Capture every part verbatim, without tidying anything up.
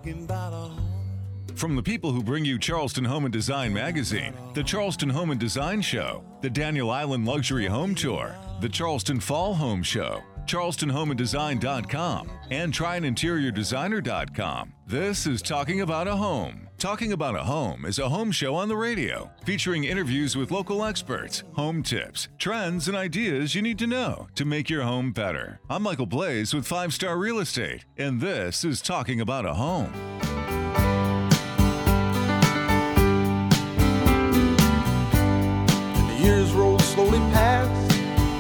talking about a home. From the people who bring you Charleston Home and Design Magazine, the Charleston Home and Design Show, the Daniel Island Luxury Home Tour, the Charleston Fall Home Show, Charleston Home and Design dot com, and Try An Interior Designer dot com. This is Talking About a Home. Talking About a Home is a home show on the radio, featuring interviews with local experts, home tips, trends, and ideas you need to know to make your home better. I'm Michael Blaze with Five Star Real Estate, and this is Talking About a Home. Years rolled slowly past,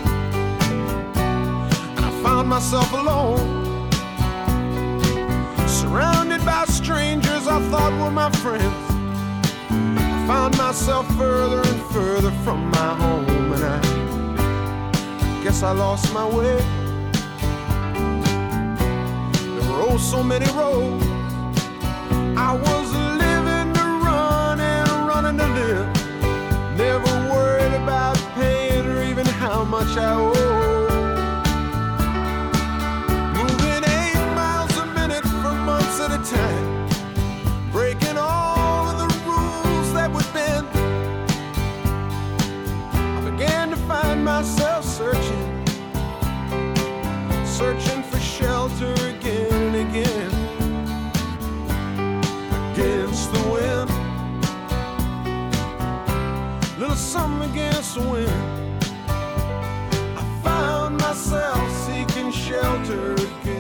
and I found myself alone, surrounded by strangers I thought were my friends. I found myself further and further from my home, and I, I guess I lost my way. There were oh so many roads. I was living to run and running to live, never worried about paying or even how much I owe. Moving eight miles a minute for months at a time, breaking all of the rules that would bend. I began to find myself searching, searching for shelter again and again, against the wind. Little something against the wind. I found myself seeking shelter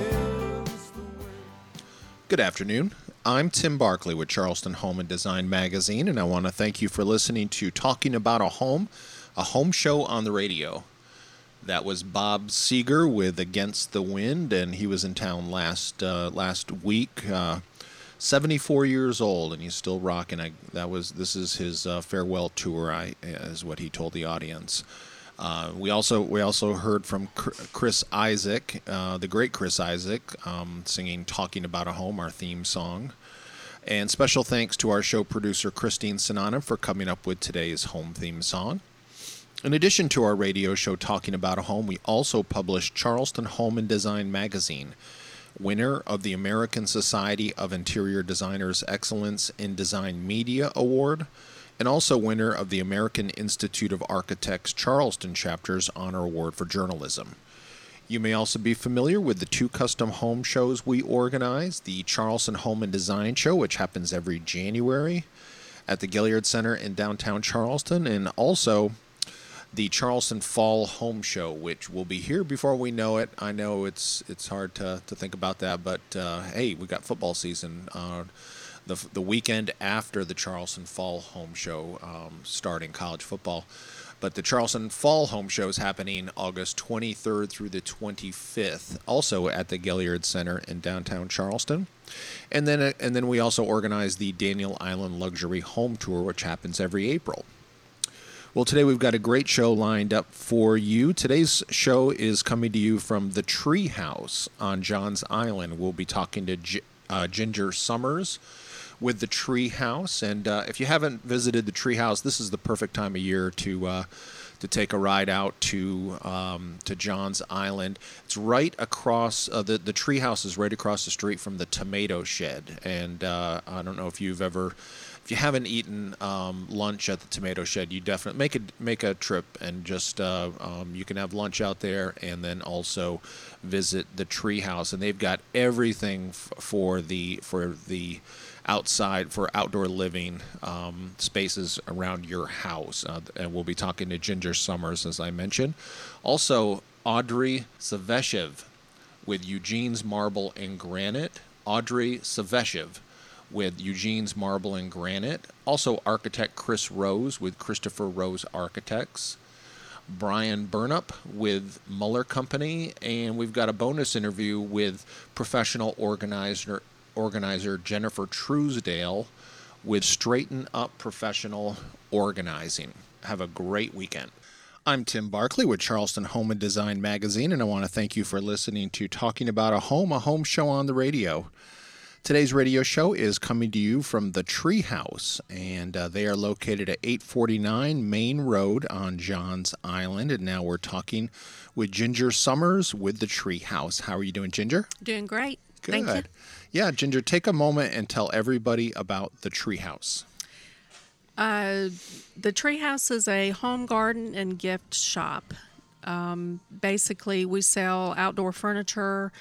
against the wind. Good afternoon. I'm Tim Barkley with Charleston Home and Design Magazine, and I want to thank you for listening to Talking About a Home, a home show on the radio. That was Bob Seger with Against the Wind, and he was in town last uh, last week. Uh, seventy-four years old, and he's still rocking. I, that was this is his uh, farewell tour. I is what he told the audience. Uh, we also we also heard from Chris Isaak, uh, the great Chris Isaak, um, singing "Talking About a Home," our theme song. And special thanks to our show producer Christine Sinana for coming up with today's home theme song. In addition to our radio show Talking About a Home, we also publish Charleston Home and Design Magazine, winner of the American Society of Interior Designers Excellence in Design Media Award, and also winner of the American Institute of Architects Charleston Chapter's Honor Award for Journalism. You may also be familiar with the two custom home shows we organize, the Charleston Home and Design Show, which happens every January at the Gilliard Center in downtown Charleston, and also the Charleston Fall Home Show, which will be here before we know it. I know it's it's hard to, to think about that, but uh, hey, we got football season. Uh, the the weekend after the Charleston Fall Home Show, um, starting college football. But the Charleston Fall Home Show is happening August twenty-third through the twenty-fifth, also at the Gilliard Center in downtown Charleston. And then uh, and then we also organize the Daniel Island Luxury Home Tour, which happens every April. Well, today we've got a great show lined up for you. Today's show is coming to you from the Tree House on Johns Island. We'll be talking to G- uh, Ginger Summers with the Tree House. And uh, if you haven't visited the Tree House, this is the perfect time of year to uh, to take a ride out to um, to Johns Island. It's right across, uh, the, the Tree House is right across the street from the Tomato Shed. And uh, I don't know if you've ever... If you haven't eaten um, lunch at the Tomato Shed, you definitely make a make a trip and just uh, um, you can have lunch out there and then also visit the Tree House. And they've got everything f- for the for the outside for outdoor living um, spaces around your house. Uh, and we'll be talking to Ginger Summers, as I mentioned. Also, Audrey Saveshev with Eugene's Marble and Granite. Audrey Saveshev with Eugene's Marble and Granite. Also, architect Chris Rose with Christopher Rose Architects. Brian Burnup with Muller Company. And we've got a bonus interview with professional organizer, organizer Jennifer Truesdale with Straighten Up Professional Organizing. Have a great weekend. I'm Tim Barkley with Charleston Home and Design Magazine, and I want to thank you for listening to Talking About a Home, a home show on the radio. Today's radio show is coming to you from the Tree House, and uh, they are located at eight forty-nine Main Road on Johns Island. And now we're talking with Ginger Summers with the Tree House. How are you doing, Ginger? Doing great. Good. Thank you. Yeah, Ginger, take a moment and tell everybody about the Treehouse. Uh, the Treehouse is a home garden and gift shop. Um, basically, we sell outdoor furniture,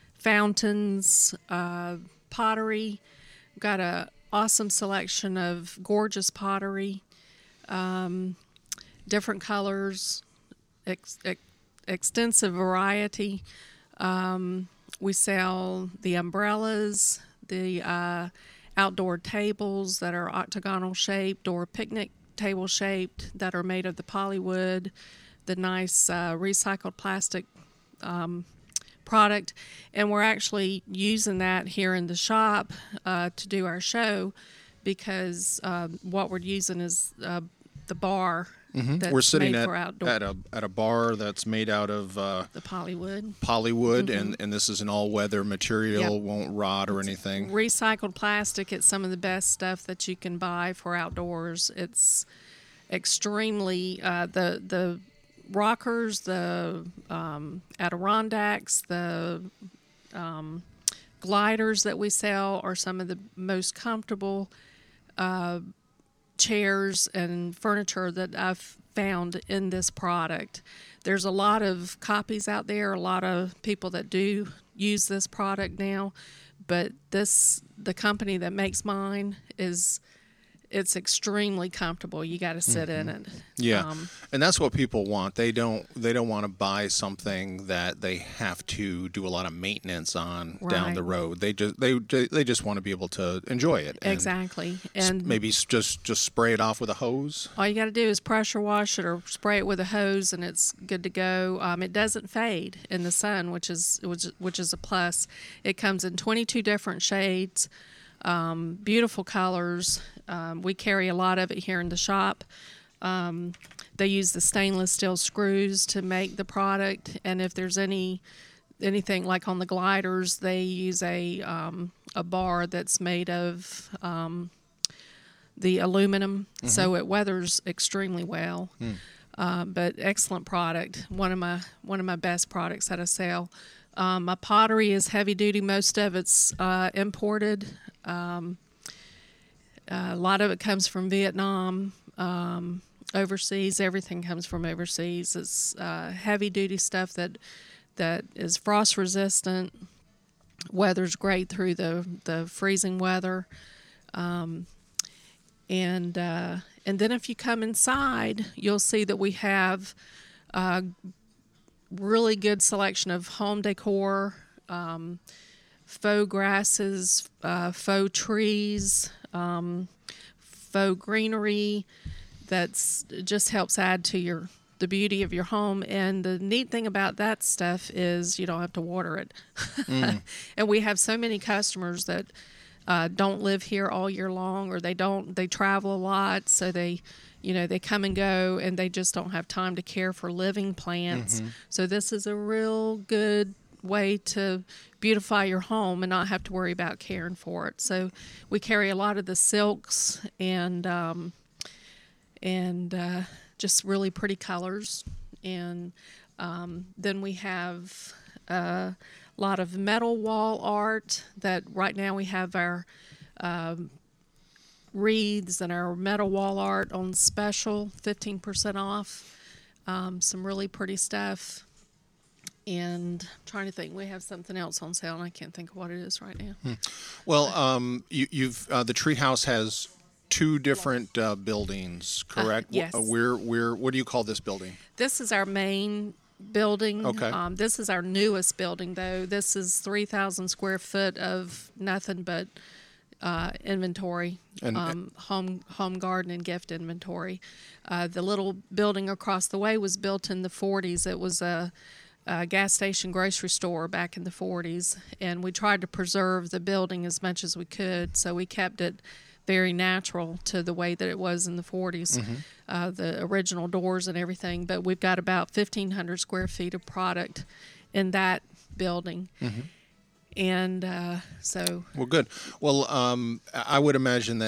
fountains, uh, pottery. We've got a awesome selection of gorgeous pottery, um, different colors, ex- ex- extensive variety. Um, we sell the umbrellas, the uh, outdoor tables that are octagonal shaped or picnic table shaped that are made of the polywood, the nice uh, recycled plastic um, product. And we're actually using that here in the shop uh, to do our show because uh, what we're using is uh, the bar Mm-hmm. that's We're sitting made at, for outdoor. at a at a bar that's made out of uh, the polywood. polywood, mm-hmm. and, and this is an all-weather material, Yep. won't rot or anything. Recycled plastic. It's some of the best stuff that you can buy for outdoors. It's extremely uh, the the rockers, the um, Adirondacks, the um, gliders that we sell are some of the most comfortable uh, chairs and furniture that I've found in this product. There's a lot of copies out there, a lot of people that do use this product now, but this the company that makes mine is it's extremely comfortable. You got to sit mm-hmm. in it. Yeah, Um, and that's what people want. They don't. They don't want to buy something that they have to do a lot of maintenance on down Right. the road. They just they they just want to be able to enjoy it. And exactly. s- And maybe s- just just spray it off with a hose. all you got to do is pressure wash it or spray it with a hose, and it's good to go. Um, it doesn't fade in the sun, which is which, which is a plus. It comes in twenty-two different shades, um, beautiful colors. Um, we carry a lot of it here in the shop. Um, they use the stainless steel screws to make the product, and if there's any anything like on the gliders, they use a um, a bar that's made of um, the aluminum, mm-hmm. so it weathers extremely well. Mm. Uh, but excellent product. One of my one of my best products that I sell. Um, my pottery is heavy duty. Most of it's uh, imported. Um, uh, a lot of it comes from Vietnam. Um, overseas, everything comes from overseas. It's uh, heavy duty stuff that that is frost resistant. Weather's great through the the freezing weather. Um, And uh, and then if you come inside, you'll see that we have a really good selection of home decor, um, faux grasses, uh, faux trees, um, faux greenery. That's just helps add to your the beauty of your home. And the neat thing about that stuff is you don't have to water it. Mm. And we have so many customers that Uh, don't live here all year long, or they don't, they travel a lot. So they, you know, they come and go and they just don't have time to care for living plants. Mm-hmm. So this is a real good way to beautify your home and not have to worry about caring for it. So we carry a lot of the silks and, um, and, uh, just really pretty colors. And, um, then we have, uh, a lot of metal wall art that right now we have our um, wreaths and our metal wall art on special, fifteen percent off. Um, some really pretty stuff. And I'm trying to think, we have something else on sale, and I can't think of what it is right now. Hmm. Well, um, you, you've uh, the Treehouse has two different uh, buildings, correct? Uh, yes. Uh, we're we're what do you call this building? This is our main building. Okay. Um, this is our newest building, though. This is three thousand square foot of nothing but uh, inventory, And- um, home home garden and gift inventory. Uh, the little building across the way was built in the forties. It was a, a gas station grocery store back in the forties, and we tried to preserve the building as much as we could, so we kept it very natural to the way that it was in the forties, mm-hmm. uh, the original doors and everything. But we've got about fifteen hundred square feet of product in that building. Mm-hmm. And uh, so... Well, good. Well, um, I would imagine that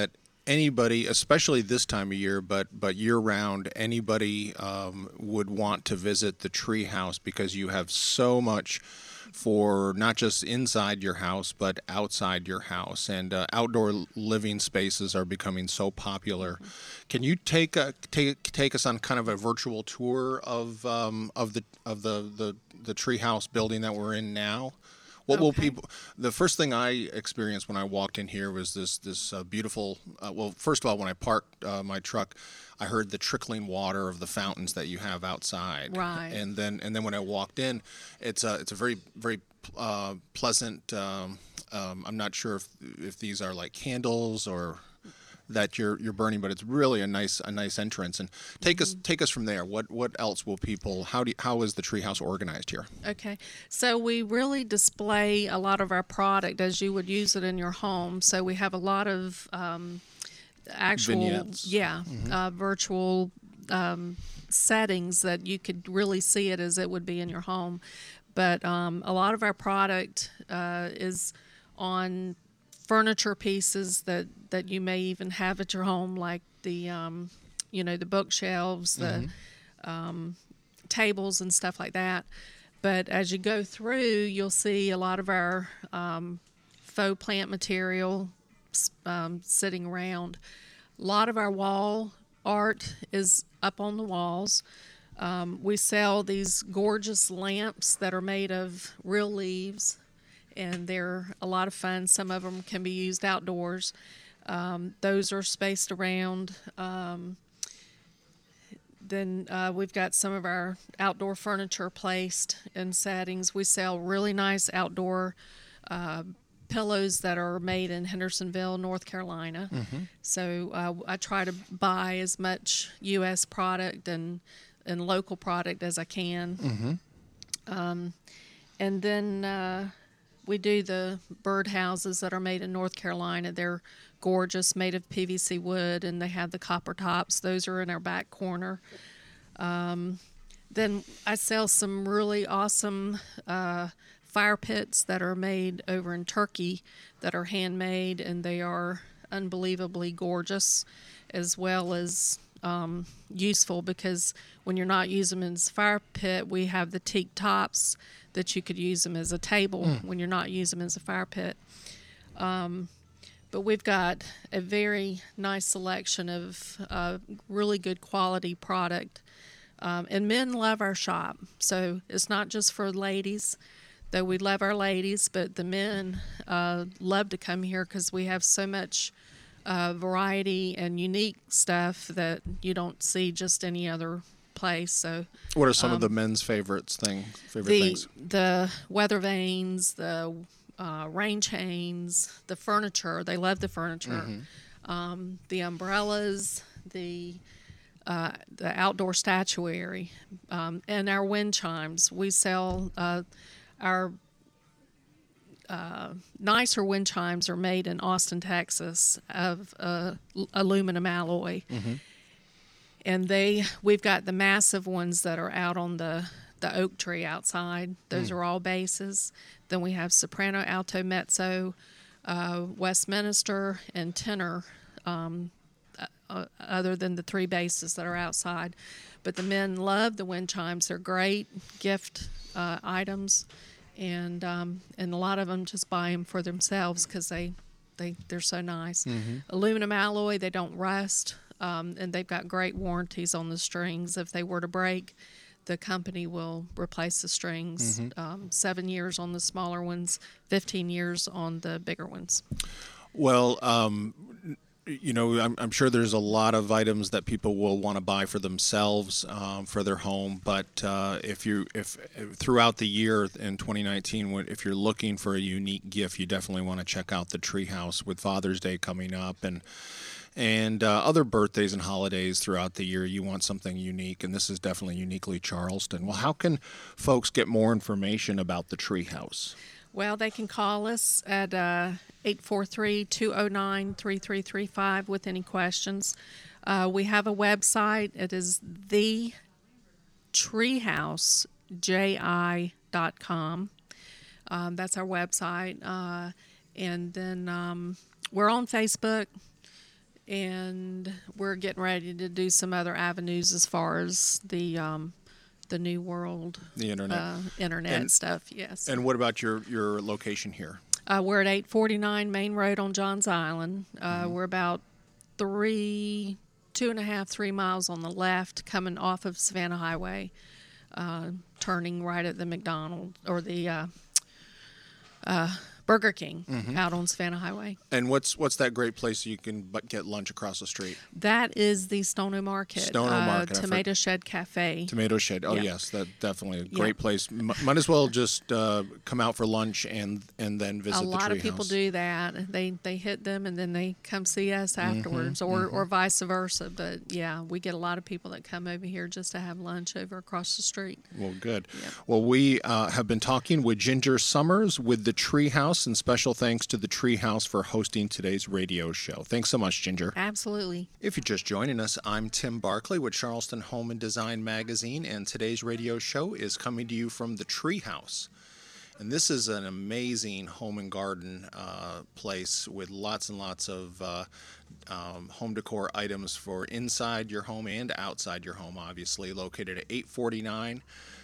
anybody, especially this time of year, but but year round, anybody um, would want to visit the Treehouse because you have so much for not just inside your house but outside your house, and uh, outdoor living spaces are becoming so popular. Can you take a, take take us on kind of a virtual tour of um, of the of the, the the Treehouse building that we're in now? What will Okay. people? The first thing I experienced when I walked in here was this this uh, beautiful. Uh, well, first of all, when I parked uh, my truck, I heard the trickling water of the fountains that you have outside. Right. And then and then when I walked in, it's a it's a very very uh, pleasant. Um, um, I'm not sure if if these are like candles or that you're you're burning, but it's really a nice a nice entrance. And take us take us from there. What what else will people? How do you, how is the Treehouse organized here? Okay, so we really display a lot of our product as you would use it in your home. So we have a lot of um, actual, Vignettes. yeah, uh, virtual um, settings that you could really see it as it would be in your home. But um, a lot of our product uh, is on furniture pieces that, that you may even have at your home, like the um, you know the bookshelves, the um, tables and stuff like that. But as you go through, you'll see a lot of our um, faux plant material um, sitting around. A lot of our wall art is up on the walls. Um, we sell these gorgeous lamps that are made of real leaves, and they're a lot of fun. Some of them can be used outdoors. Um, those are spaced around. Um, then uh, we've got some of our outdoor furniture placed in settings. We sell really nice outdoor uh, pillows that are made in Hendersonville, North Carolina. So uh, I try to buy as much U S product and, and local product as I can. Um, and then uh, we do the bird houses that are made in North Carolina. They're gorgeous, made of P V C wood, and they have the copper tops. Those are in our back corner. Um, then I sell some really awesome uh, fire pits that are made over in Turkey that are handmade, and they are unbelievably gorgeous, as well as um, useful, because when you're not using them as a fire pit, we have the teak tops that you could use them as a table when you're not using them as a fire pit. Um, but we've got a very nice selection of uh, really good quality product. Um, and men love our shop. So it's not just for ladies, though we love our ladies, but the men uh, love to come here because we have so much uh, variety and unique stuff that you don't see just any other place. So What are some of the men's favorites thing favorite the things? the weather vanes, the uh, rain chains, the furniture. They love the furniture. Um, the umbrellas, the uh, the outdoor statuary, um, and our wind chimes. We sell uh, our uh, nicer wind chimes are made in Austin, Texas, of uh, l- aluminum alloy. And they, we've got the massive ones that are out on the, the oak tree outside. Those are all bases. Then we have soprano, alto, mezzo, uh, Westminster, and tenor, um, uh, other than the three bases that are outside. But the men love the wind chimes. They're great gift uh, items, and um, and a lot of them just buy them for themselves because they, they, they're so nice. Aluminum alloy, they don't rust. Um, and they've got great warranties on the strings. If they were to break, the company will replace the strings. Um, seven years on the smaller ones, fifteen years on the bigger ones. Well, um, you know, I'm, I'm sure there's a lot of items that people will want to buy for themselves um, for their home. But uh, if you, if, if throughout the year in twenty nineteen, when, if you're looking for a unique gift, you definitely want to check out the Treehouse with Father's Day coming up, and and uh, other birthdays and holidays throughout the year. You want something unique, and this is definitely uniquely Charleston. Well, how can folks get more information about the Treehouse? Well, they can call us at uh, eight four three, two oh nine, three three three five with any questions. Uh, we have a website. It is the treehouse j i dot com. Um, that's our website. Uh, and then um, we're on Facebook. and we're getting ready to do some other avenues as far as the um, the new world, The internet. uh, internet And- stuff. Yes. And what about your, your location here? Uh, we're at eight forty-nine Main Road on Johns Island. Uh, Mm-hmm. We're about three, two and a half, three miles on the left, coming off of Savannah Highway, uh, turning right at the McDonald's or the uh, uh, Burger King Mm-hmm. out on Savannah Highway. And what's what's that great place you can bu- get lunch across the street? That is the Stono Market. Stono uh, Market, I Tomato Shed Cafe. Tomato Shed. Oh Yeah. yes, that definitely a Yeah. great place. M- might as well just uh, come out for lunch and and then visit A the lot of treehouse. people do that. They they hit them and then they come see us Mm-hmm, afterwards, or or vice versa. But yeah, we get a lot of people that come over here just to have lunch over across the street. Well, good. Yep. Well, we uh, have been talking with Ginger Summers with the Treehouse, and special thanks to the Treehouse for hosting today's radio show. Thanks so much, Ginger. Absolutely. If you're just joining us, I'm Tim Barkley with Charleston Home and Design Magazine, and today's radio show is coming to you from the Treehouse. And this is an amazing home and garden uh, place with lots and lots of uh, um, home decor items for inside your home and outside your home, obviously, located at eight forty-nine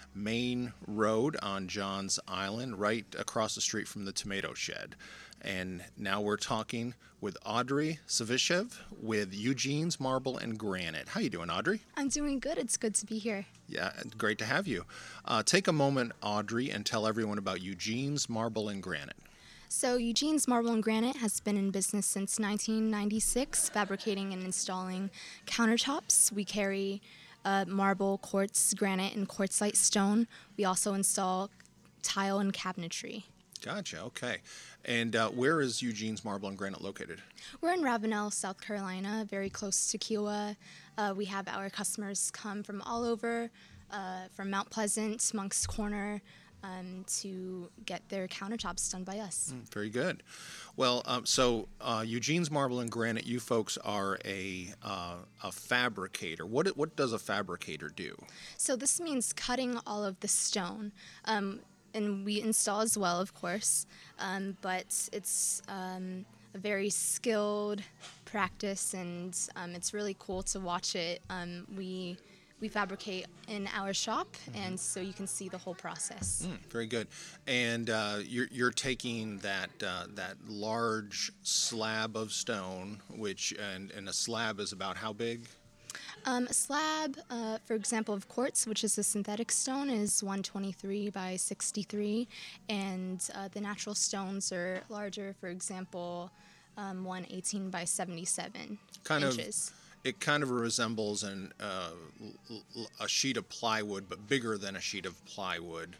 Main Road on Johns Island, right across the street from the Tomato Shed. And now we're talking with Audrey Savishev with Eugene's Marble and Granite. How you doing, Audrey? I'm doing good. It's good to be here. Yeah, great to have you. Uh, take a moment, Audrey, and tell everyone about Eugene's Marble and Granite. So, Eugene's Marble and Granite has been in business since nineteen ninety-six, fabricating and installing countertops. We carry uh, marble, quartz, granite, and quartzite stone. We also install tile and cabinetry. Gotcha, okay. And uh, where is Eugene's Marble and Granite located? We're in Ravenel, South Carolina, very close to Kiowa. Uh, we have our customers come from all over, uh, from Mount Pleasant, Moncks Corner, um, to get their countertops done by us. Very good. Well, um, so uh, Eugene's Marble and Granite, you folks are a uh, a fabricator. What what does a fabricator do? So this means cutting all of the stone. Um, and we install as well, of course, um, but it's um, a very skilled practice, and um, it's really cool to watch it. Um, we we fabricate in our shop, and so you can see the whole process. Mm, very good. And uh, you're you're taking that uh, that large slab of stone, which and and a slab is about how big? Um, a slab, uh, for example, of quartz, which is a synthetic stone, is one twenty-three by sixty-three, and uh, the natural stones are larger. For example, um, one eighteen by seventy-seven Kind of. inches. It kind of resembles an uh, l- l- a sheet of plywood, but bigger than a sheet of plywood.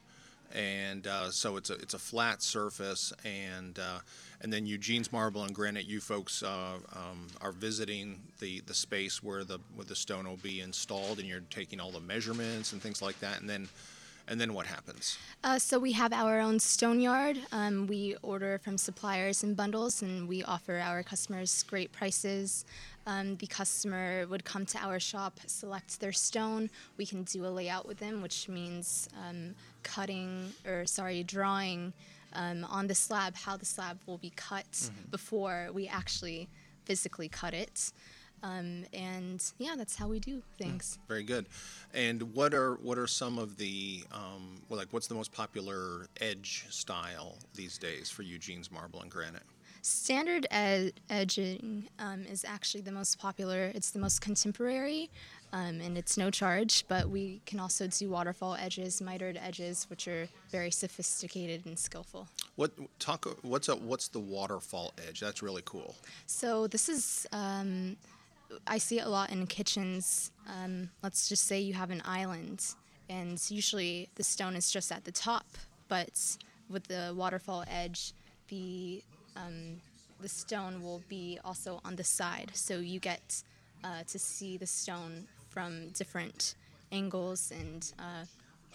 And uh, so it's a it's a flat surface, and uh, and then Eugene's Marble and Granite. You folks uh, um, are visiting the, the space where the where the stone will be installed, and you're taking all the measurements and things like that. And then and then what happens? Uh, so we have our own stone yard. Um, we order from suppliers in bundles, and we offer our customers great prices. Um, the customer would come to our shop, select their stone. We can do a layout with them, which means um, cutting, or sorry, drawing um, on the slab how the slab will be cut Mm-hmm. before we actually physically cut it. Um, and yeah, that's how we do things. Very good. And what are what are some of the um, well, like what's the most popular edge style these days for Eugene's Marble and Granite? Standard ed- edging um, is actually the most popular. It's the most contemporary, um, and it's no charge, but we can also do waterfall edges, mitered edges, which are very sophisticated and skillful. What talk? What's a what's the waterfall edge? That's really cool. So this is, um, I see it a lot in kitchens. Um, let's just say you have an island, and usually the stone is just at the top, but with the waterfall edge, the um, the stone will be also on the side, so you get uh, to see the stone from different angles, and uh,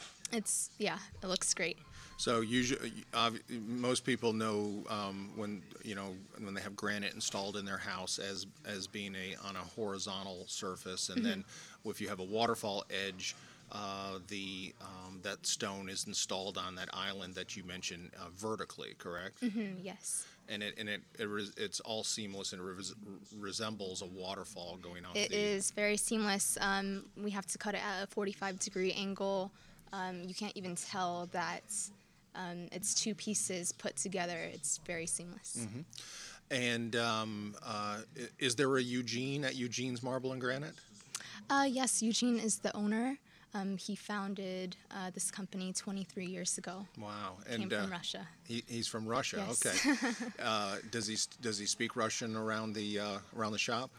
it's yeah, it looks great. So usually, uh, most people know um, when you know when they have granite installed in their house as as being a on a horizontal surface, and then if you have a waterfall edge, uh, the um, that stone is installed on that island that you mentioned uh, vertically, correct? Mm, yes. And it and it, it res, it's all seamless and res, resembles a waterfall going off. It the, is very seamless. Um, we have to cut it at a forty-five degree angle. Um, you can't even tell that um, it's two pieces put together. It's very seamless. Mm-hmm. And um, uh, is there a Eugene at Eugene's Marble and Granite? Uh, yes, Eugene is the owner. Um, he founded uh, this company twenty-three years ago. Wow, Came and from uh, Russia. He, he's from Russia. Yes. Okay. uh, does he does he speak Russian around the uh, around the shop?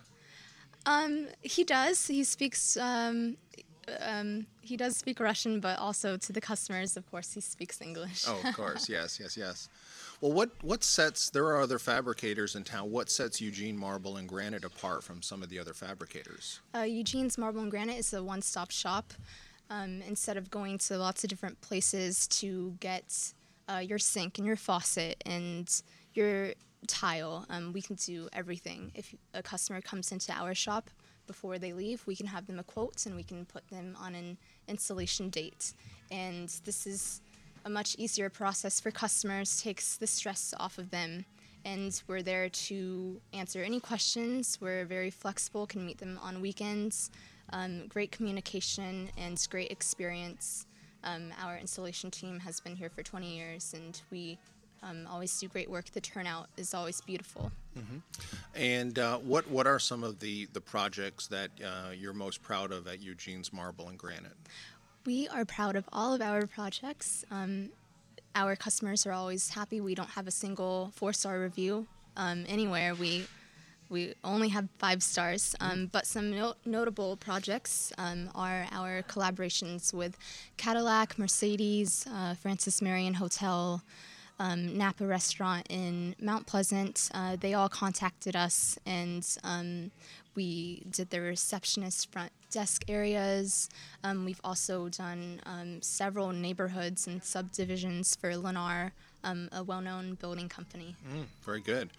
Um, he does. He speaks. Um, um, he does speak Russian, but also to the customers, of course, he speaks English. Oh, of course. Yes, yes, yes. Well, what what sets? There are other fabricators in town. What sets Eugene Marble and Granite apart from some of the other fabricators? Uh, Eugene's Marble and Granite is a one-stop shop. Um, instead of going to lots of different places to get uh, your sink and your faucet and your tile, um, we can do everything. If a customer comes into our shop before they leave, we can have them a quote and we can put them on an installation date. And this is a much easier process for customers, takes the stress off of them. And we're there to answer any questions. We're very flexible, can meet them on weekends. Um, great communication and great experience. Um, our installation team has been here for twenty years, and we um, always do great work. The turnout is always beautiful. Mm-hmm. And uh, what what are some of the, the projects that uh, you're most proud of at Eugene's Marble and Granite? We are proud of all of our projects. Um, our customers are always happy. We don't have a single four-star review um, anywhere. We We only have five stars, um, but some no- notable projects um, are our collaborations with Cadillac, Mercedes, uh, Francis Marion Hotel, um, Napa Restaurant in Mount Pleasant. Uh, they all contacted us, and um, we did the receptionist front desk areas. Um, we've also done um, several neighborhoods and subdivisions for Lennar, um, a well-known building company. Mm, very good.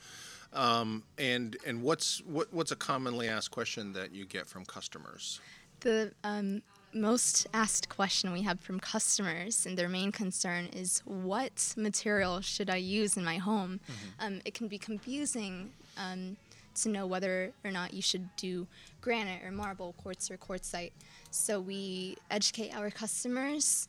Um, and and what's what, what's a commonly asked question that you get from customers? The um, most asked question we have from customers, and their main concern is, what material should I use in my home? Mm-hmm. Um, it can be confusing um, to know whether or not you should do granite or marble, quartz or quartzite. So we educate our customers.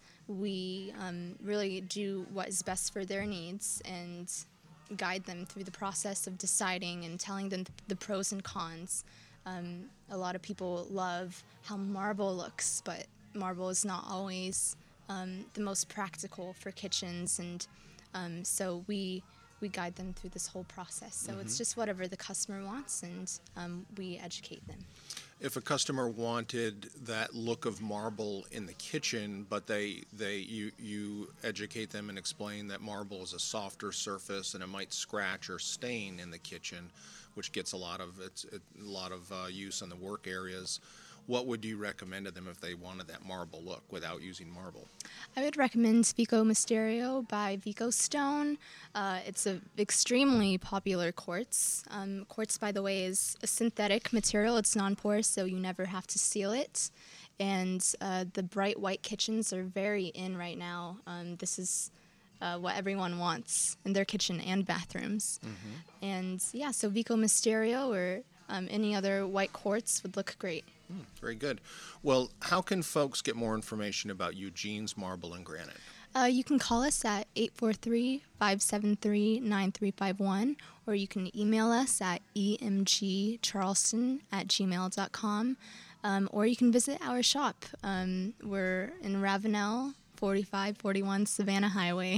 We um, really do what is best for their needs and guide them through the process of deciding and telling them the pros and cons. Um, a lot of people love how marble looks, but marble is not always um, the most practical for kitchens, and um, so we we guide them through this whole process. So mm-hmm. It's just whatever the customer wants, and um, we educate them. If a customer wanted that look of marble in the kitchen, but they, they you you educate them and explain that marble is a softer surface and it might scratch or stain in the kitchen, which gets a lot of it's a lot of uh, use in the work areas. What would you recommend to them if they wanted that marble look without using marble? I would recommend Vico Mysterio by Vico Stone. Uh, it's an extremely popular quartz. Um, quartz, by the way, is a synthetic material. It's non-porous, so you never have to seal it. And uh, the bright white kitchens are very in right now. Um, this is uh, what everyone wants in their kitchen and bathrooms. Mm-hmm. And yeah, so Vico Mysterio or um, any other white quartz would look great. Mm, very good. Well, how can folks get more information about Eugene's Marble and Granite? Uh, you can call us at eight four three, five seven three, nine three five one, or you can email us at e m g charleston at gmail dot com, um, or you can visit our shop. Um, we're in Ravenel, forty-five forty-one Savannah Highway.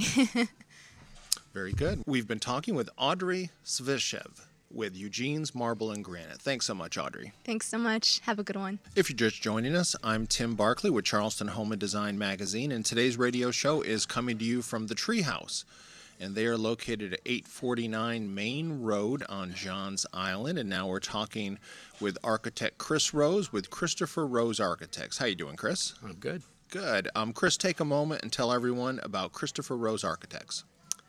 Very good. We've been talking with Audrey Svishev with Eugene's Marble and Granite. Thanks so much, Audrey. Thanks so much. Have a good one. If you're just joining us, I'm Tim Barkley with Charleston Home and Design Magazine, and today's radio show is coming to you from the Treehouse. And they are located at eight forty-nine Main Road on Johns Island. And now we're talking with architect Chris Rose with Christopher Rose Architects. How you doing, Chris? I'm good. Good. Um, Chris, take a moment and tell everyone about Christopher Rose Architects.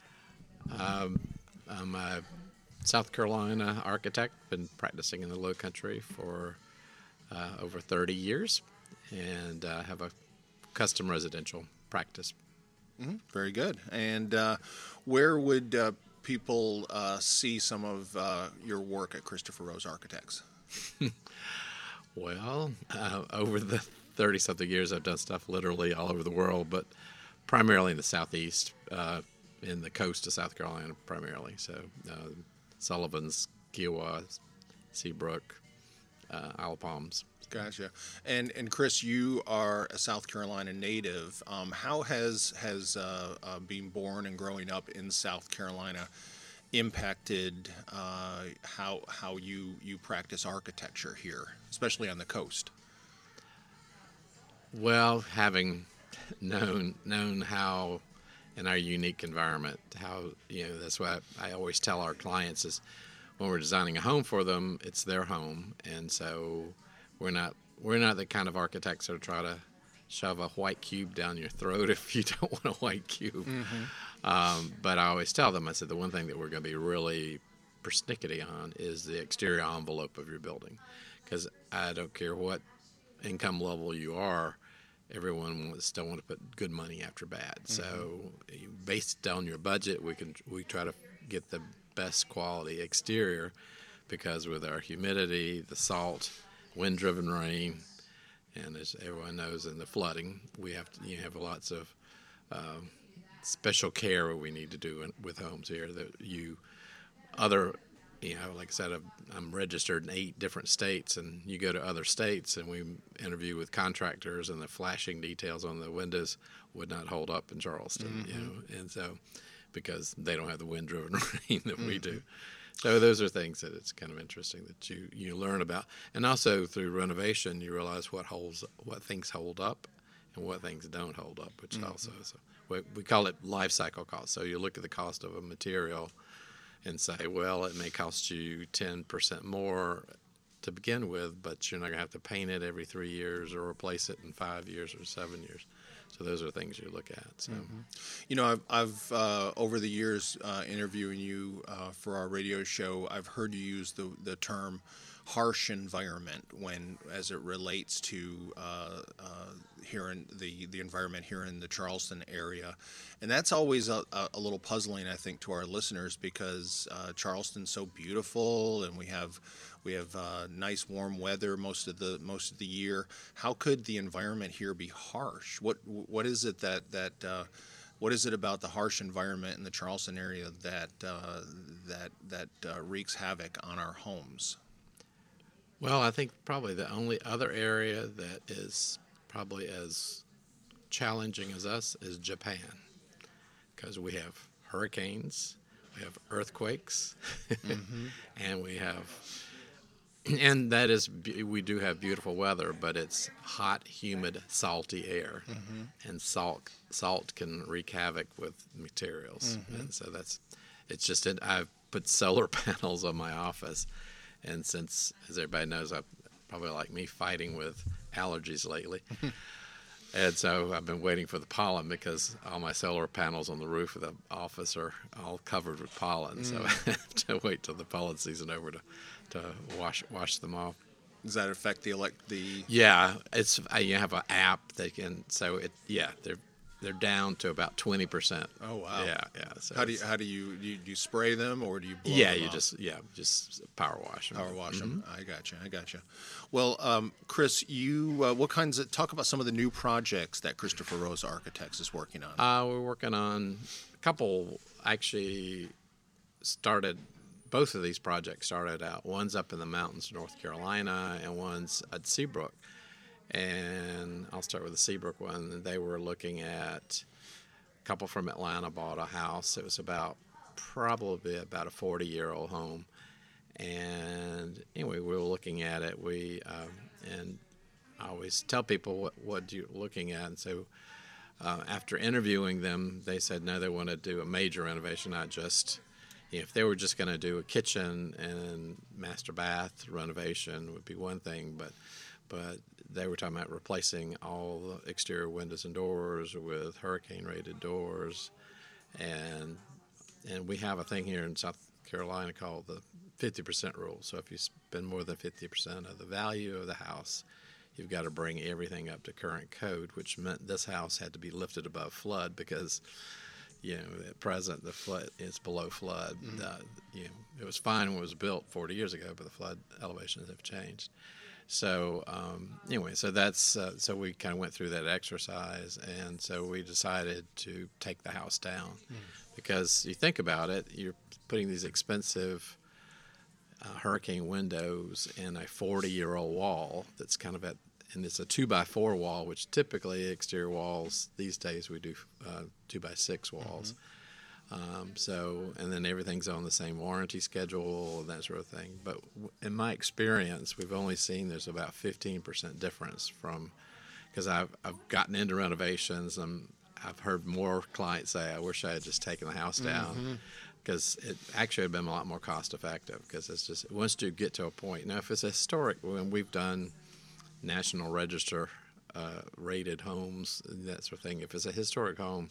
Um, I'm a South Carolina architect, been practicing in the Low Country for uh, over thirty years, and uh, have a custom residential practice. Mm-hmm. Very good. And uh, where would uh, people uh, see some of uh, your work at Christopher Rose Architects? Well, uh, over the thirty-something years, I've done stuff literally all over the world, but primarily in the Southeast, uh, in the coast of South Carolina primarily. So uh, Sullivan's, Kiowa, Seabrook, uh, Isle of Palms. Gotcha. And and Chris, you are a South Carolina native. Um, how has has uh, uh, being born and growing up in South Carolina impacted uh, how how you you practice architecture here, especially on the coast? Well, having known known how in our unique environment, how you know that's what I, I always tell our clients is when we're designing a home for them, it's their home, and so we're not we're not the kind of architects that try to shove a white cube down your throat if you don't want a white cube. Mm-hmm. Um, but I always tell them, I said the one thing that we're going to be really persnickety on is the exterior envelope of your building, because I don't care what income level you are. Everyone wants, still want to put good money after bad. Mm-hmm. So based on your budget, we can we try to get the best quality exterior, because with our humidity, the salt, wind-driven rain, and as everyone knows, in the flooding, we have to, you have lots of um, special care we need to do in, with homes here. That you other You know, like I said, I'm registered in eight different states, and you go to other states, and we interview with contractors, and the flashing details on the windows would not hold up in Charleston, mm-hmm. you know, and so because they don't have the wind-driven rain that mm-hmm. we do. So those are things that it's kind of interesting that you, you learn about, and also through renovation, you realize what holds, what things hold up, and what things don't hold up, which mm-hmm. also is a, we, we call it life cycle cost. So you look at the cost of a material and say, well, it may cost you ten percent more to begin with, but you're not going to have to paint it every three years or replace it in five years or seven years. So those are things you look at. So, mm-hmm. You know, I've, I've uh, over the years uh, interviewing you uh, for our radio show, I've heard you use the the term harsh environment when, as it relates to uh, uh, here in the, the environment here in the Charleston area. And that's always a, a little puzzling, I think, to our listeners, because uh, Charleston's so beautiful, and we have we have uh, nice warm weather most of the most of the year. How could the environment here be harsh? What what is it that that uh, what is it about the harsh environment in the Charleston area that uh, that that uh, wreaks havoc on our homes? Well, I think probably the only other area that is probably as challenging as us is Japan, because we have hurricanes, we have earthquakes, mm-hmm. and we have, and that is, we do have beautiful weather, but it's hot, humid, salty air, mm-hmm. and salt salt can wreak havoc with materials, mm-hmm. and so that's, it's just, it, I've put solar panels on my office. And since, as everybody knows, I'm probably like me fighting with allergies lately. And so I've been waiting for the pollen, because all my solar panels on the roof of the office are all covered with pollen. Mm. So I have to wait till the pollen season over to, to wash wash them off. Does that affect the elect the? Yeah, it's I, you have an app that can. So it yeah they're. They're down to about twenty percent. Oh wow! Yeah, yeah. So how do you how do you, do you do you spray them, or do you? Blow yeah, them you off? just yeah just power wash them. Power wash mm-hmm. them. I got you. I got you. Well, um, Chris, you uh, what kinds of talk about some of the new projects that Christopher Rose Architects is working on? Uh, we're working on a couple. Actually, started both of these projects started out. One's up in the mountains, North Carolina, and one's at Seabrook. And I'll start with the Seabrook one. They were looking at. A couple from Atlanta bought a house. It was about probably about a forty-year-old home, and anyway, we were looking at it. We um, and I always tell people what what you're looking at, and so uh, after interviewing them, they said no, they want to do a major renovation, not just you know, if they were just going to do a kitchen and master bath renovation would be one thing, but but they were talking about replacing all the exterior windows and doors with hurricane-rated doors, and and we have a thing here in South Carolina called the fifty percent rule. So if you spend more than fifty percent of the value of the house, you've got to bring everything up to current code, which meant this house had to be lifted above flood because, you know, at present the flood is below flood. Mm-hmm. Uh, you know, it was fine when it was built forty years ago, but the flood elevations have changed. So um, anyway, so that's uh, so we kind of went through that exercise, and so we decided to take the house down mm. because you think about it, you're putting these expensive uh, hurricane windows in a forty-year-old wall that's kind of at, and it's a two by four wall, which typically exterior walls these days we do uh, two by six walls. Mm-hmm. Um, so, and then everything's on the same warranty schedule and that sort of thing. But w- in my experience, we've only seen there's about fifteen percent difference from, because I've, I've gotten into renovations and I've heard more clients say, I wish I had just taken the house down, because mm-hmm. it actually had been a lot more cost effective, because it's just, once you get to a point, now if it's a historic, when we've done National Register uh, rated homes and that sort of thing, if it's a historic home,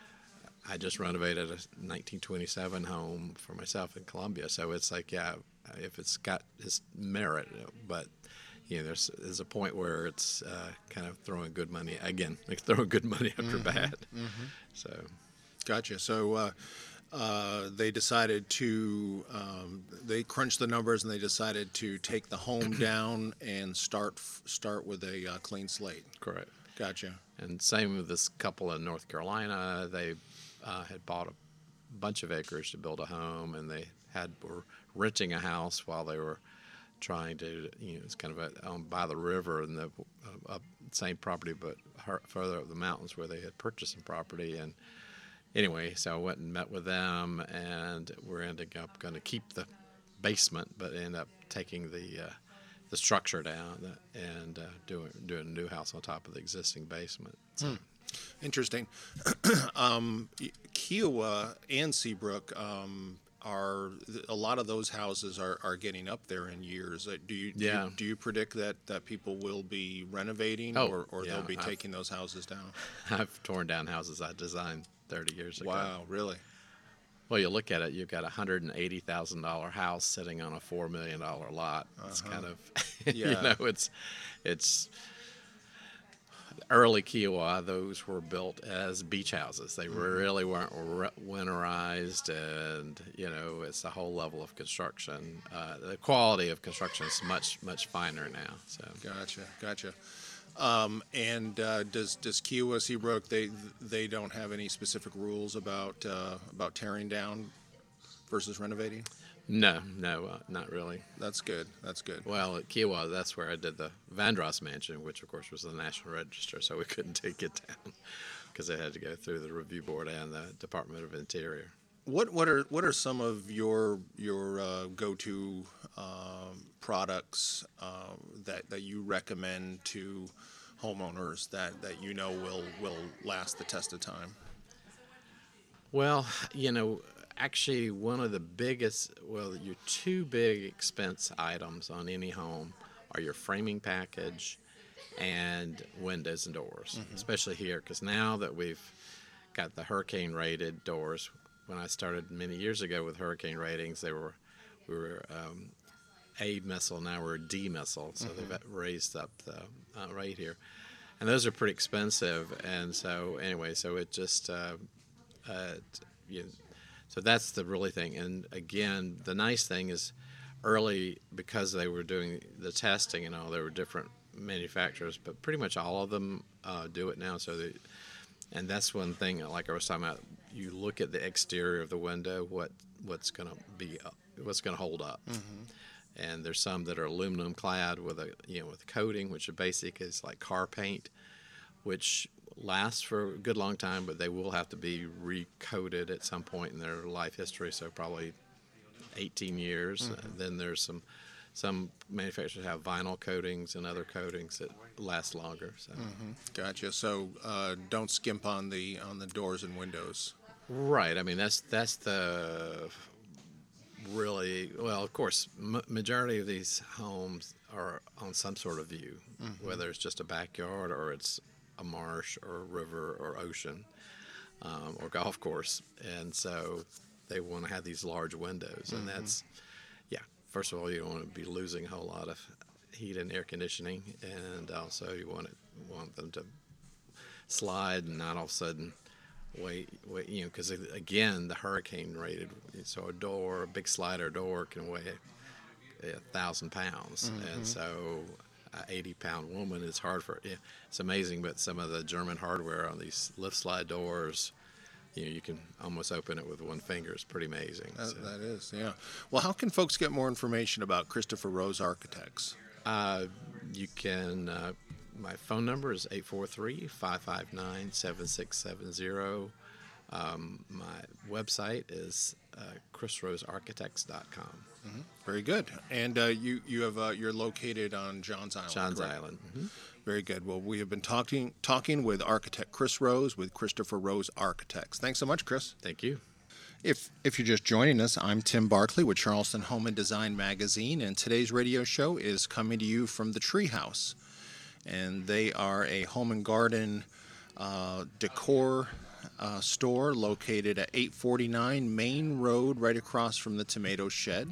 I just renovated a nineteen twenty-seven home for myself in Columbia, so it's like, yeah, if it's got its merit, but you know, there's there's a point where it's uh, kind of throwing good money again, like throwing good money after mm-hmm. bad. Mm-hmm. So, gotcha. So uh, uh, they decided to um, they crunched the numbers and they decided to take the home down and start start with a uh, clean slate. Correct. Gotcha. And same with this couple in North Carolina. They Uh, had bought a bunch of acres to build a home, and they had were renting a house while they were trying to, you know, it's kind of a, um, by the river and the uh, up same property, but her, further up the mountains where they had purchased some property. And anyway, so I went and met with them, and we're ending up going to keep the basement, but end up taking the uh, the structure down and uh, doing doing a new house on top of the existing basement. So. Hmm. Interesting. um, Kiowa and Seabrook um, are a lot of those houses are, are getting up there in years. Uh, do you, do yeah. you do you predict that, that people will be renovating oh, or, or yeah, they'll be I've, taking those houses down? I've torn down houses I designed thirty years ago. Wow, really? Well, you look at it, you've got a one hundred eighty thousand dollars house sitting on a four million dollars lot. It's uh-huh. kind of, yeah. you know, it's it's. Early Kiowa, those were built as beach houses. They mm-hmm. really weren't re- winterized, and you know, it's a whole level of construction. Uh, the quality of construction is much, much finer now. So gotcha, gotcha. Um, and uh, does does Kiowa Seabrook they they don't have any specific rules about uh, about tearing down versus renovating? No, no, uh, not really. That's good. That's good. Well, at Kiowa, that's where I did the Vandross Mansion, which, of course, was the National Register, so we couldn't take it down because it had to go through the Review Board and the Department of Interior. What what are what are some of your your uh, go-to um, products uh, that that you recommend to homeowners that, that you know will will last the test of time? Well, you know. Actually, one of the biggest, well, your two big expense items on any home are your framing package and windows and doors, mm-hmm. especially here, because now that we've got the hurricane-rated doors, when I started many years ago with hurricane ratings, they were we were um, A missile, now we're D missile, so mm-hmm. they've raised up the uh, rate here, and those are pretty expensive, and so anyway, so it just uh, uh, you. So that's the really thing. And again, the nice thing is early, because they were doing the testing and all, there were different manufacturers, but pretty much all of them uh, do it now. So, they, and that's one thing, like I was talking about, you look at the exterior of the window, what what's going to be, what's going to hold up. Mm-hmm. And there's some that are aluminum clad with a, you know, with coating, which are basic, is like car paint, which last for a good long time, but they will have to be recoated at some point in their life history, so probably eighteen years. Mm-hmm. Uh, then there's some some manufacturers have vinyl coatings and other coatings that last longer. So. Mm-hmm. Gotcha. So uh, don't skimp on the on the doors and windows. Right. I mean, that's that's the really, well, of course, m- majority of these homes are on some sort of view, mm-hmm. whether it's just a backyard or it's a marsh or a river or ocean um, or golf course, and so they want to have these large windows, and mm-hmm. that's, yeah, first of all, you don't want to be losing a whole lot of heat and air conditioning, and also you want it want them to slide and not all of a sudden wait, wait you know, because again, the hurricane rated, so a door, a big slider door can weigh a thousand pounds, mm-hmm. and so an eighty pound woman is hard for. Yeah, it's amazing, but some of the German hardware on these lift slide doors, you know, you can almost open it with one finger. It's pretty amazing. That, so. that is, yeah. Well, how can folks get more information about Christopher Rose Architects? Uh, you can. Uh, my phone number is eight four three, five five nine, seven six seven zero. Um, my website is uh, chris rose architects dot com. Mm-hmm. Very good. And uh, you you have uh, you're located on Johns Island. Johns correct? Island. Mm-hmm. Very good. Well, we have been talking talking with architect Chris Rose with Christopher Rose Architects. Thanks so much, Chris. Thank you. If if you're just joining us, I'm Tim Barkley with Charleston Home and Design Magazine, and today's radio show is coming to you from the Treehouse, and they are a home and garden uh, decor uh, store located at eight forty-nine Main Road, right across from the Tomato Shed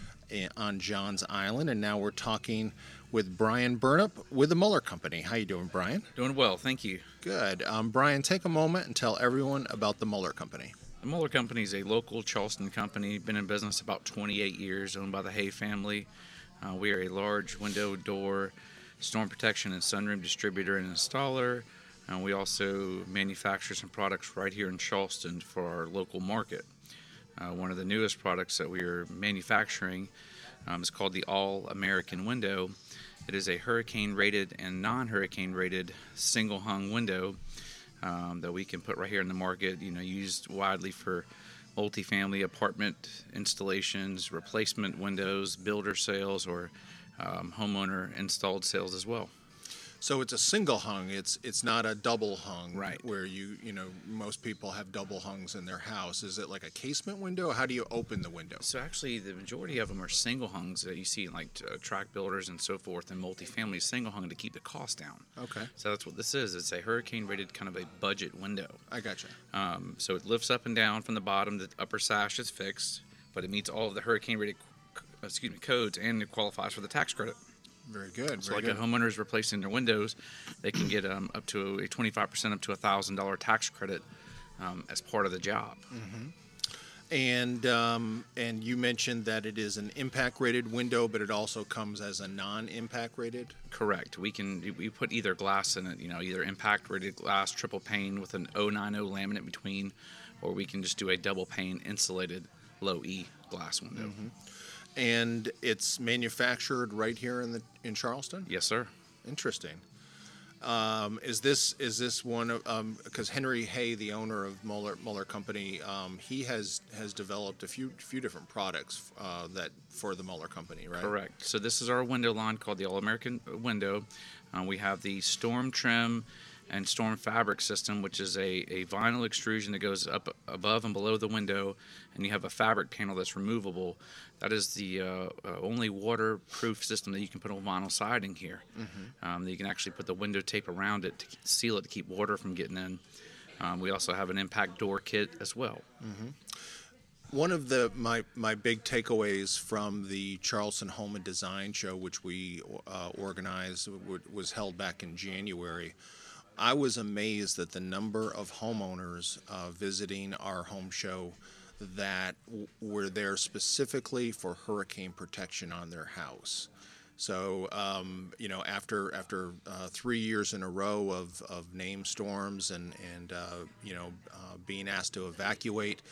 on Johns Island. And now we're talking with Brian Burnup with the Muller Company. How you doing, Brian? Doing well, thank you. Good. Um, Brian, take a moment and tell everyone about the Muller Company. The Muller Company is a local Charleston company, been in business about twenty-eight years, owned by the Hay family. Uh, we are a large window, door, storm protection, and sunroom distributor and installer. Uh, we also manufacture some products right here in Charleston for our local market. Uh, one of the newest products that we are manufacturing um, is called the All-American Window. It is a hurricane-rated and non-hurricane-rated single-hung window Um, that we can put right here in the market, you know, used widely for multifamily apartment installations, replacement windows, builder sales, or um, homeowner installed sales as well. So it's a single hung. It's it's not a double hung, Right. Where you you know most people have double hungs in their house. Is it like a casement window? How do you open the window? So actually, the majority of them are single hungs that you see in like uh, tract builders and so forth, and multifamily single hung to keep the cost down. Okay, So that's what this is. It's a hurricane-rated kind of a budget window. I gotcha. Um, so it lifts up and down from the bottom. The upper sash is fixed, but it meets all of the hurricane-rated, excuse me, codes, and it qualifies for the tax credit. Very good. So very like good. a homeowner is replacing their windows, they can get um, up to a twenty-five percent up to a one thousand dollars tax credit um, as part of the job. Mm-hmm. And um, and you mentioned that it is an impact rated window, but it also comes as a non-impact rated. Correct. We can we put either glass in it, you know, either impact rated glass, triple pane with an oh nine oh laminate between, or we can just do a double pane insulated low E glass window. Mm-hmm. And it's manufactured right here in the in Charleston? Yes, sir. Interesting. Um, is this is this one of um, because Henry Hay, the owner of Muller Muller Company, um, he has has developed a few few different products uh, that for the Muller Company, right? Correct. So this is our window line called the All-American Window. Uh, we have the Storm Trim and Storm Fabric system, which is a, a vinyl extrusion that goes up above and below the window, and you have a fabric panel that's removable. That is the uh, uh, only waterproof system that you can put on vinyl siding here. Mm-hmm. Um, that you can actually put the window tape around it to seal it to keep water from getting in. Um, we also have an impact door kit as well. Mm-hmm. One of the my, my big takeaways from the Charleston Home and Design Show, which we uh, organized, w- was held back in January. I was amazed at the number of homeowners uh, visiting our home show that w- were there specifically for hurricane protection on their house. So, um, you know, after after uh, three years in a row of, of named storms and, and uh, you know, uh, being asked to evacuate,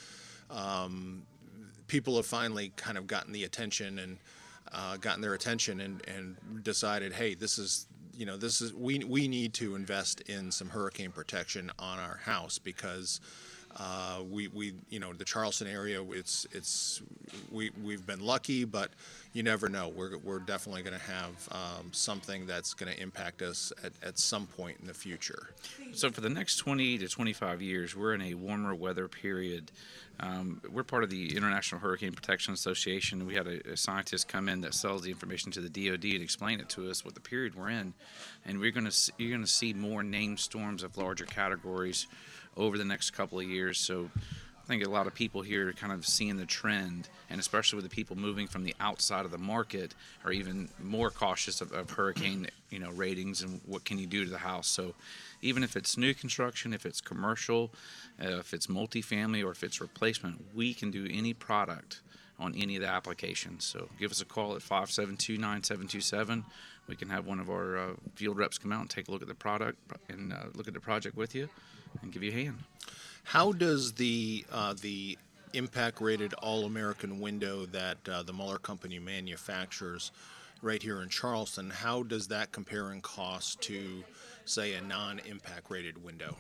um, people have finally kind of gotten the attention and uh, gotten their attention and, and decided, hey, this is, you know, this is we we need to invest in some hurricane protection on our house because uh, we we you know the Charleston area it's it's we we've been lucky, but you never know. We're we're definitely going to have um, something that's going to impact us at, at some point in the future. So for the next twenty to twenty-five years, we're in a warmer weather period. Um, we're part of the International Hurricane Protection Association. We had a, a scientist come in that sells the information to the D O D and explain it to us what the period we're in, and we're going to you're going to see more named storms of larger categories over the next couple of years. So think a lot of people here are kind of seeing the trend, and especially with the people moving from the outside of the market, are even more cautious of, of hurricane, you know, ratings and what can you do to the house. So even if it's new construction, if it's commercial, uh, if it's multifamily, or if it's replacement, we can do any product on any of the applications. So give us a call at five seven two, nine seven two seven. We can have one of our uh, field reps come out and take a look at the product and uh, look at the project with you and give you a hand. How does the uh, the impact rated All American window that uh, the Muller Company manufactures right here in Charleston, how does that compare in cost to, say, a non-impact rated window?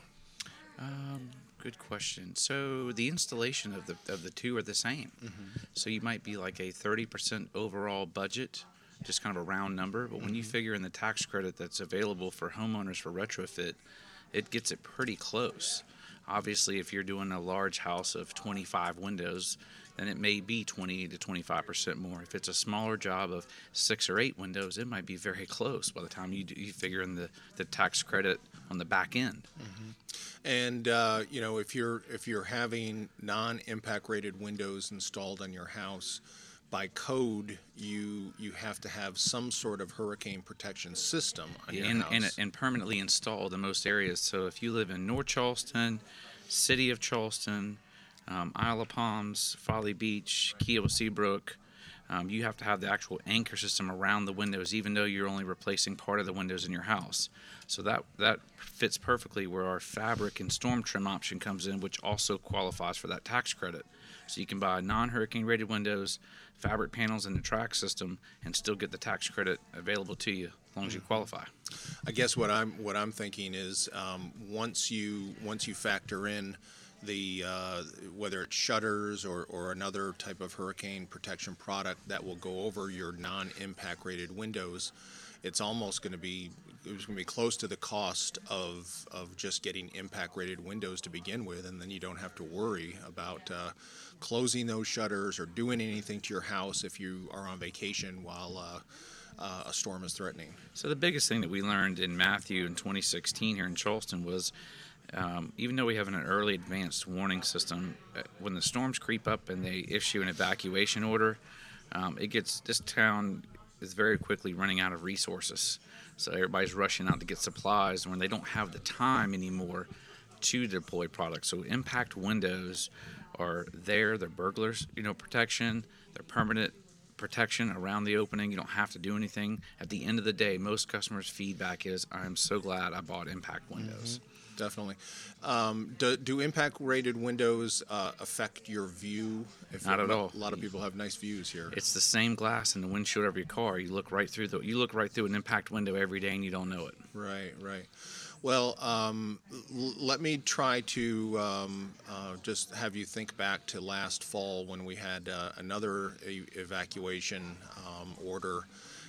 Um, good question. So the installation of the of the two are the same. Mm-hmm. So you might be like a thirty percent overall budget, just kind of a round number. But when mm-hmm. you figure in the tax credit that's available for homeowners for retrofit, it gets it pretty close. Obviously, if you're doing a large house of twenty-five windows, then it may be twenty to twenty-five percent more. If it's a smaller job of six or eight windows, it might be very close by the time you, do, you figure in the, the tax credit on the back end. Mm-hmm. And uh, you know, if you're if you're having non-impact rated windows installed on your house, by code, you you have to have some sort of hurricane protection system on your and, house. And, and permanently installed in most areas. So if you live in North Charleston, City of Charleston, um, Isle of Palms, Folly Beach, Kiawah Seabrook, um, you have to have the actual anchor system around the windows, even though you're only replacing part of the windows in your house. So that that fits perfectly where our fabric and storm trim option comes in, which also qualifies for that tax credit. So you can buy non-hurricane rated windows, fabric panels, and the track system, and still get the tax credit available to you as long as you qualify. I guess what I'm what I'm thinking is um, once you once you factor in the uh, whether it's shutters or, or another type of hurricane protection product that will go over your non-impact rated windows, it's almost going to be it's going to be close to the cost of of just getting impact rated windows to begin with, and then you don't have to worry about uh, closing those shutters or doing anything to your house if you are on vacation while uh, uh, a storm is threatening. So the biggest thing that we learned in Matthew in twenty sixteen here in Charleston was um, even though we have an early advanced warning system, when the storms creep up and they issue an evacuation order, um, it gets this town is very quickly running out of resources. So everybody's rushing out to get supplies when they don't have the time anymore to deploy products. So impact windows are there, they're burglars, you know, protection, they're permanent protection around the opening. You don't have to do anything. At the end of the day, most customers' feedback is, I'm so glad I bought impact windows. Mm-hmm. Definitely. Um, do, do impact rated windows uh, affect your view? If Not at a, all. A lot of people have nice views here. It's the same glass in the windshield of your car. You look right through the you look right through an impact window every day and you don't know it. Right, right. Well, um, l- let me try to um, uh, just have you think back to last fall when we had uh, another e- evacuation um, order.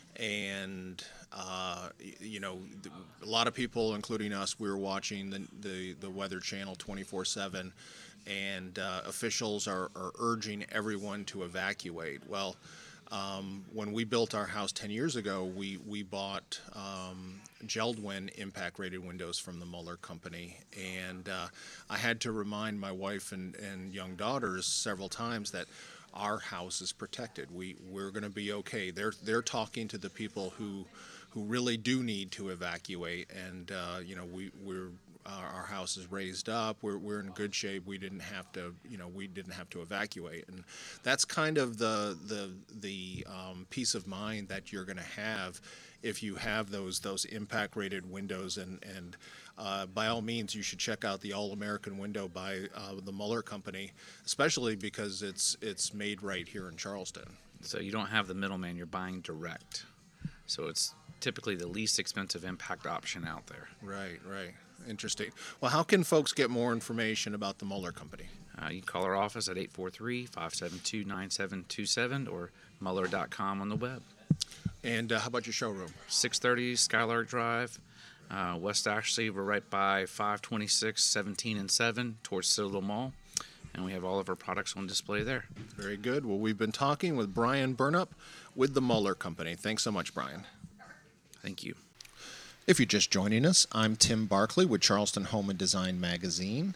And, uh, you know, a lot of people, including us, we were watching the the, the Weather Channel twenty-four seven, and uh, officials are, are urging everyone to evacuate. Well, um, when we built our house ten years ago, we, we bought um, Geldwin impact-rated windows from the Muller Company. And uh, I had to remind my wife and, and young daughters several times that our house is protected. We we're going to be okay. They're they're talking to the people who who really do need to evacuate, and uh, you know we we're uh, our house is raised up. We're we're in good shape. We didn't have to you know we didn't have to evacuate, and that's kind of the the the um, peace of mind that you're going to have if you have those those impact rated windows. And and Uh, by all means, you should check out the All American window by uh, the Muller Company, especially because it's it's made right here in Charleston. So you don't have the middleman, you're buying direct. So it's typically the least expensive impact option out there. Right, right. Interesting. Well, how can folks get more information about the Muller Company? Uh, you can call our office at eight four three, five seven two, nine seven two seven or muller dot com on the web. And uh, how about your showroom? six thirty Skylark Drive. Uh, West Ashley, we're right by five twenty-six, seventeen, and seven towards Citadel Mall, and we have all of our products on display there. Very good. Well, we've been talking with Brian Burnup with the Muller Company. Thanks so much, Brian. Thank you. If you're just joining us, I'm Tim Barkley with Charleston Home and Design Magazine,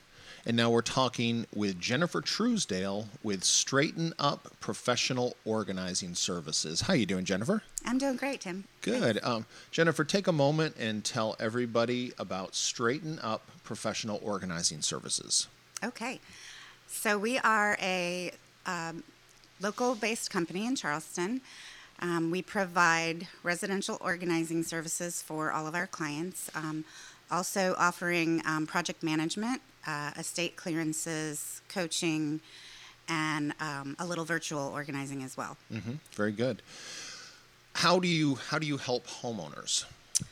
And now we're talking with Jennifer Truesdale with Straighten Up Professional Organizing Services. How you doing, Jennifer? I'm doing great, Tim. Good. Um, Jennifer, take a moment and tell everybody about Straighten Up Professional Organizing Services. Okay. So we are a um, local-based company in Charleston. Um, we provide residential organizing services for all of our clients, um, also offering um, project management, uh, estate clearances, coaching, and um, a little virtual organizing as well. Mm-hmm. Very good. How do you how do you help homeowners?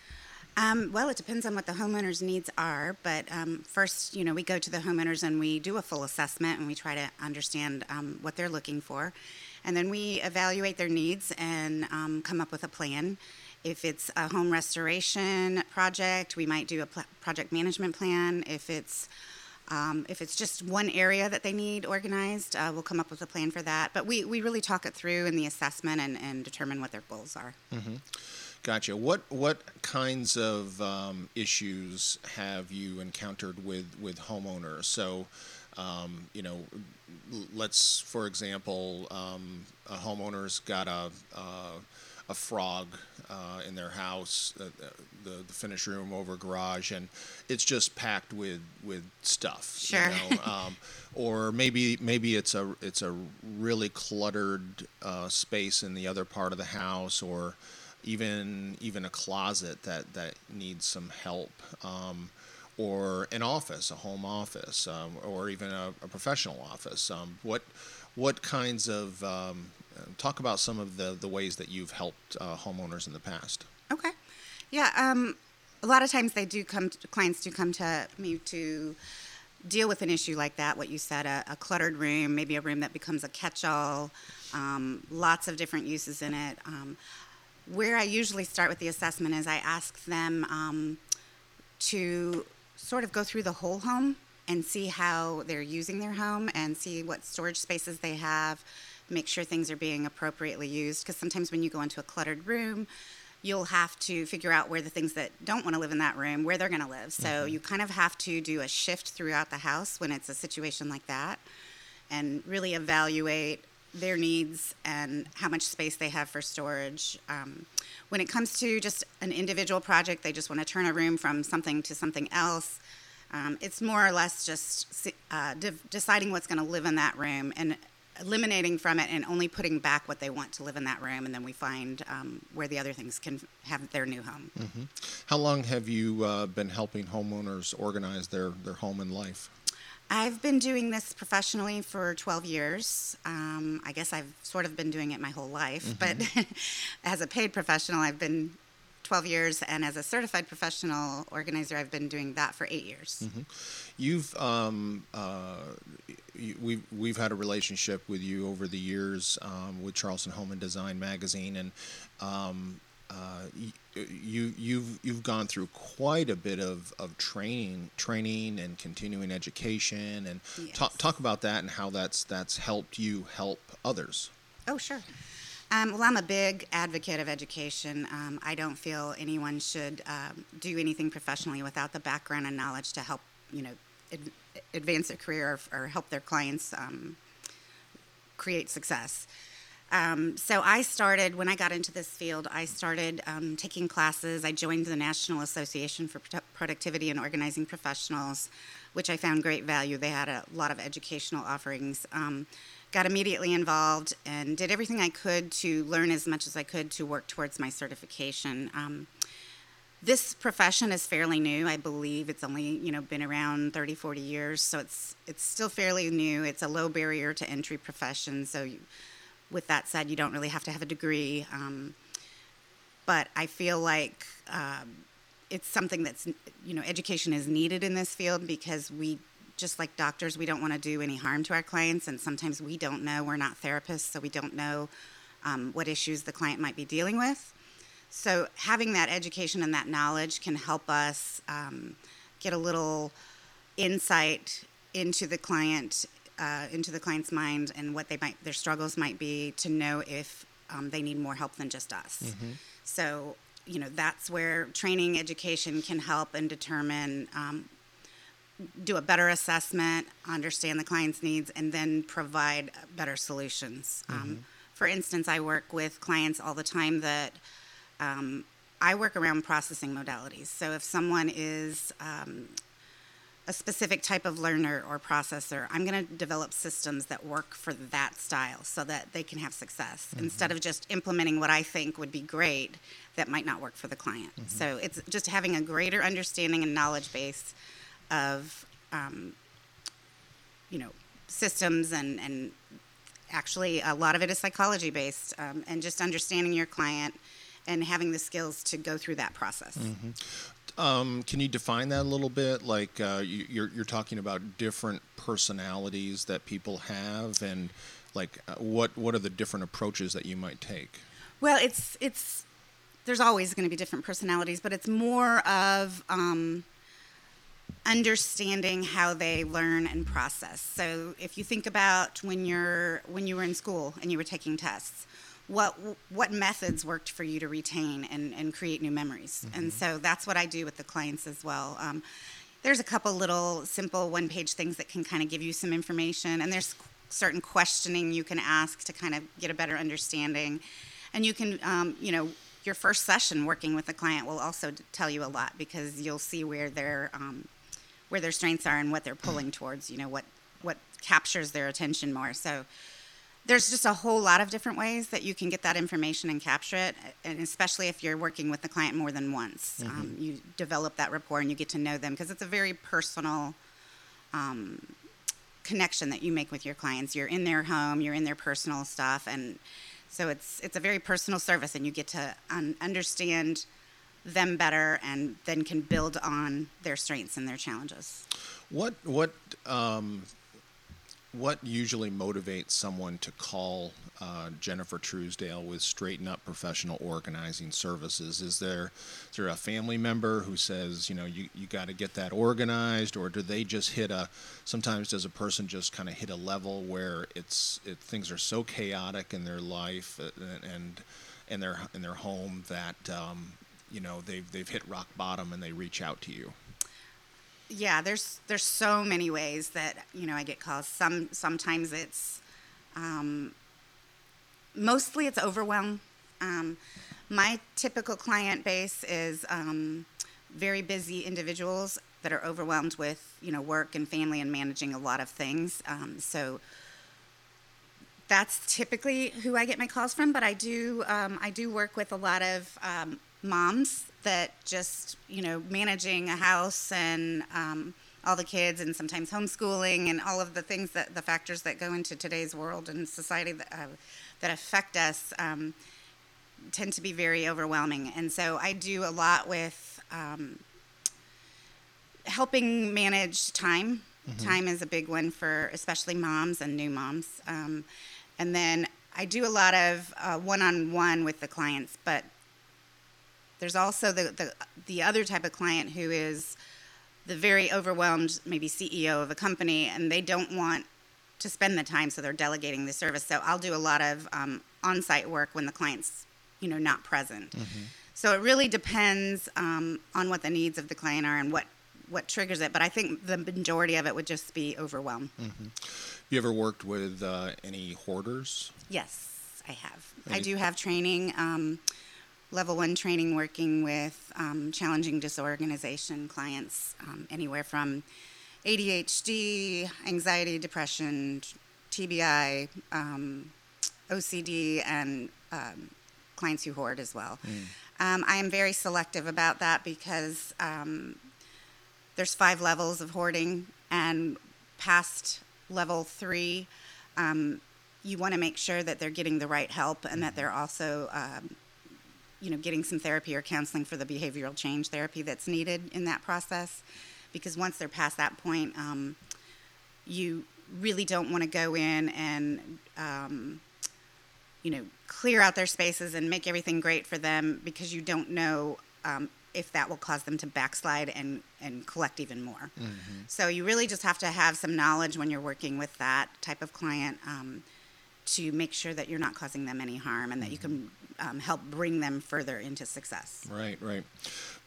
Um, well, it depends on what the homeowner's needs are, but um, first, you know, we go to the homeowners and we do a full assessment and we try to understand um, what they're looking for. And then we evaluate their needs and um, come up with a plan. If it's a home restoration project, we might do a pl- project management plan. If it's um, if it's just one area that they need organized, uh, we'll come up with a plan for that. But we, we really talk it through in the assessment and, and determine what their goals are. Mm-hmm. Gotcha. What what kinds of um, issues have you encountered with, with homeowners? So, um, you know, let's, for example, um, a homeowner's got a uh, a frog uh, in their house, uh, the the finished room over garage, and it's just packed with, with stuff. Sure. You know? um, or maybe maybe it's a it's a really cluttered uh, space in the other part of the house, or even even a closet that, that needs some help, um, or an office, a home office, um, or even a, a professional office. Um, what what kinds of um, talk about some of the, the ways that you've helped uh, homeowners in the past? Okay. Yeah. Um, a lot of times they do come. To, clients do come to me to deal with an issue like that. What you said, a, a cluttered room, maybe a room that becomes a catch-all. Um, lots of different uses in it. Um, Where I usually start with the assessment is I ask them um, to sort of go through the whole home and see how they're using their home and see what storage spaces they have, make sure things are being appropriately used. Because sometimes when you go into a cluttered room, you'll have to figure out where the things that don't want to live in that room, where they're going to live. So mm-hmm. you kind of have to do a shift throughout the house when it's a situation like that and really evaluate their needs and how much space they have for storage. Um, when it comes to just an individual project, they just want to turn a room from something to something else. Um, it's more or less just uh, de- deciding what's going to live in that room and eliminating from it and only putting back what they want to live in that room, and then we find um, where the other things can have their new home. Mm-hmm. How long have you uh, been helping homeowners organize their, their home and life? I've been doing this professionally for twelve years. Um, I guess I've sort of been doing it my whole life, mm-hmm. but as a paid professional, I've been twelve years, and as a certified professional organizer, I've been doing that for eight years. Mm-hmm. You've um, uh, you, we've we've had a relationship with you over the years um, with Charleston Home and Design magazine, and um, uh, you you've you've gone through quite a bit of, of training training and continuing education, and yes. talk talk about that and how that's that's helped you help others. Oh, sure. Um, well, I'm a big advocate of education. Um, I don't feel anyone should um, do anything professionally without the background and knowledge to help, you know, ad- advance their career or, or help their clients um, create success. Um, so I started, when I got into this field, I started um, taking classes. I joined the National Association for Pro- Productivity and Organizing Professionals, which I found great value. They had a lot of educational offerings. Um, got immediately involved and did everything I could to learn as much as I could to work towards my certification. Um, this profession is fairly new. I believe it's only, you know, been around thirty, forty years, so it's it's still fairly new. It's a low barrier to entry profession, so you, with that said, you don't really have to have a degree. Um, but I feel like um, it's something that's, you know, education is needed in this field because we, just like doctors, we don't want to do any harm to our clients, and sometimes we don't know. We're not therapists, so we don't know um, what issues the client might be dealing with. So having that education and that knowledge can help us um, get a little insight into the client, uh, into the client's mind, and what they might, their struggles might be, to know if um, they need more help than just us. Mm-hmm. So, you know, that's where training education can help and determine um, do a better assessment, understand the client's needs, and then provide better solutions. Mm-hmm. Um, for instance, I work with clients all the time that um, I work around processing modalities. So if someone is um, a specific type of learner or processor, I'm going to develop systems that work for that style so that they can have success, mm-hmm. instead of just implementing what I think would be great that might not work for the client. Mm-hmm. So it's just having a greater understanding and knowledge base of, um, you know, systems, and, and actually a lot of it is psychology based, um, and just understanding your client and having the skills to go through that process. Mm-hmm. Um, can you define that a little bit? Like uh, you, you're you're talking about different personalities that people have, and like uh, what what are the different approaches that you might take? Well, it's it's there's always going to be different personalities, but it's more of um, understanding how they learn and process. So if you think about when you're when you were in school and you were taking tests, what what methods worked for you to retain and, and create new memories. Mm-hmm. And so that's what I do with the clients as well. Um, there's a couple little simple one-page things that can kind of give you some information, and there's certain questioning you can ask to kind of get a better understanding. And you can, um, you know, your first session working with the client will also tell you a lot, because you'll see where their um, where their strengths are and what they're pulling towards, you know, what what captures their attention more. So there's just a whole lot of different ways that you can get that information and capture it, and especially if you're working with the client more than once. Mm-hmm. Um, you develop that rapport and you get to know them, because it's a very personal um, connection that you make with your clients. You're in their home, you're in their personal stuff, and so it's it's a very personal service, and you get to un- understand them better, and then can build on their strengths and their challenges. What what um, what usually motivates someone to call uh, Jennifer Truesdale with Straighten Up Professional Organizing Services? Is there is there a family member who says, you know, you, you got to get that organized, or do they just hit a, sometimes does a person just kind of hit a level where it's it, things are so chaotic in their life and and in their in their home that um, you know they've they've hit rock bottom and they reach out to you? Yeah, there's there's so many ways that, you know, I get calls. Some sometimes it's um, mostly it's overwhelm. Um, my typical client base is um, very busy individuals that are overwhelmed with, you know, work and family and managing a lot of things. Um, so that's typically who I get my calls from. But I do um, I do work with a lot of um, moms that just, you know, managing a house and um, all the kids, and sometimes homeschooling, and all of the things that the factors that go into today's world and society that, uh, that affect us um, tend to be very overwhelming. And so I do a lot with um, helping manage time. Mm-hmm. Time is a big one for especially moms and new moms. Um, and then I do a lot of uh, one-on-one with the clients, but there's also the, the the other type of client who is the very overwhelmed, maybe C E O of a company, and they don't want to spend the time, so they're delegating the service. So I'll do a lot of um, on-site work when the client's, you know, not present. Mm-hmm. So it really depends um, on what the needs of the client are and what, what triggers it. But I think the majority of it would just be overwhelm. Mm-hmm. You ever worked with uh, any hoarders? Yes, I have. Any? I do have training. Um, Level one training working with um, challenging disorganization clients, um, anywhere from A D H D, anxiety, depression, T B I, um, O C D, and um, clients who hoard as well. Mm. Um, I am very selective about that, because um, there's five levels of hoarding, and past level three, um, you want to make sure that they're getting the right help, and that they're also um, you know, getting some therapy or counseling for the behavioral change therapy that's needed in that process. Because once they're past that point, um, you really don't want to go in and, um, you know, clear out their spaces and make everything great for them, because you don't know um, if that will cause them to backslide and, and collect even more. Mm-hmm. So you really just have to have some knowledge when you're working with that type of client, um, to make sure that you're not causing them any harm, and that you can um, help bring them further into success. Right, right.